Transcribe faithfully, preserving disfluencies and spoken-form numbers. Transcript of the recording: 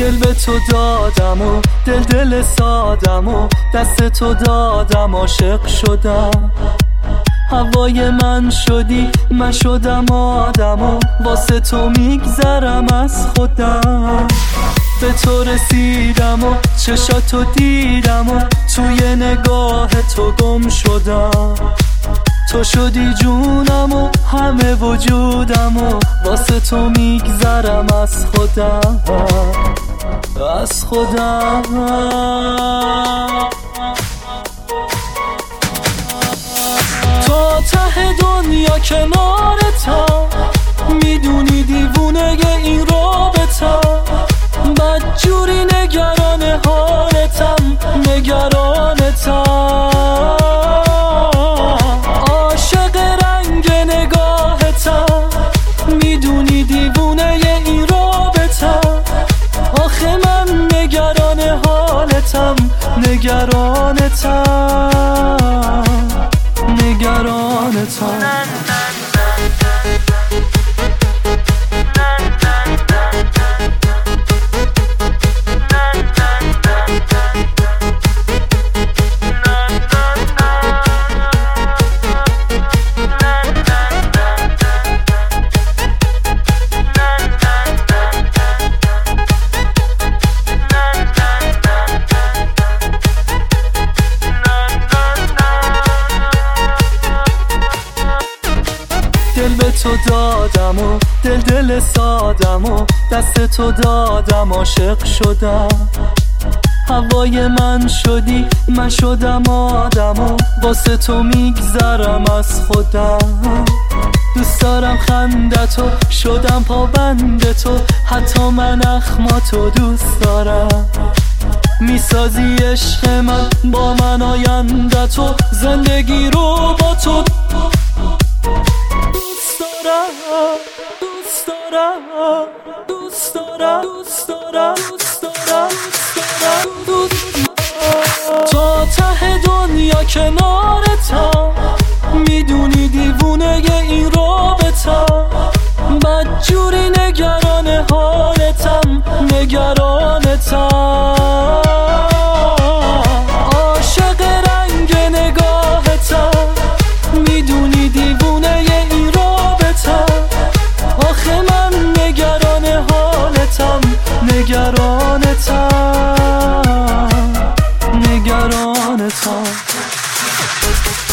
دل به تو دادم و دل دل سادم و دست تو دادم، عاشق شدم. هوای من شدی، من شدم آدم و واسه تو میگذرم از خودم. به تو رسیدم و چشاتو دیدم و توی نگاه تو گم شدم. تو شدی جونم و همه وجودم و واسه تو میگذرم از خودم، از خودم. تا ته دنیا کنارتم، میدونی دیوونه این رابطم. بدجوری نگران حالتم، نگرانتم. عاشق رنگ نگاهتم، میدونی دیوونه این رابطم. آخه من نگران حالتم، نگرانتم، نگرانتم. دل به تو دادم و دل دل سادم و دست تو دادم، عاشق شدم. هوای من شدی، من شدم آدم و واسه تو میگذرم از خودم. دوست دارم خندتو، شدم پابند تو، حتی من اخماتو دوست دارم. میسازی عشق من با من آینده تو، زندگی رو با تو دوست دارم، دوست دارم، دوست دارم، دوست دارم، دوست دارم. تا ته دنیا کنارتم، میدونی دیوونه این رابطم. بدجوری نگران حالتم، نگرانتم. عاشق رنگ نگاهتم، میدونی دیوونه این رابطم. آخه من نگران حالتم، نگرانتم، نگرانتم.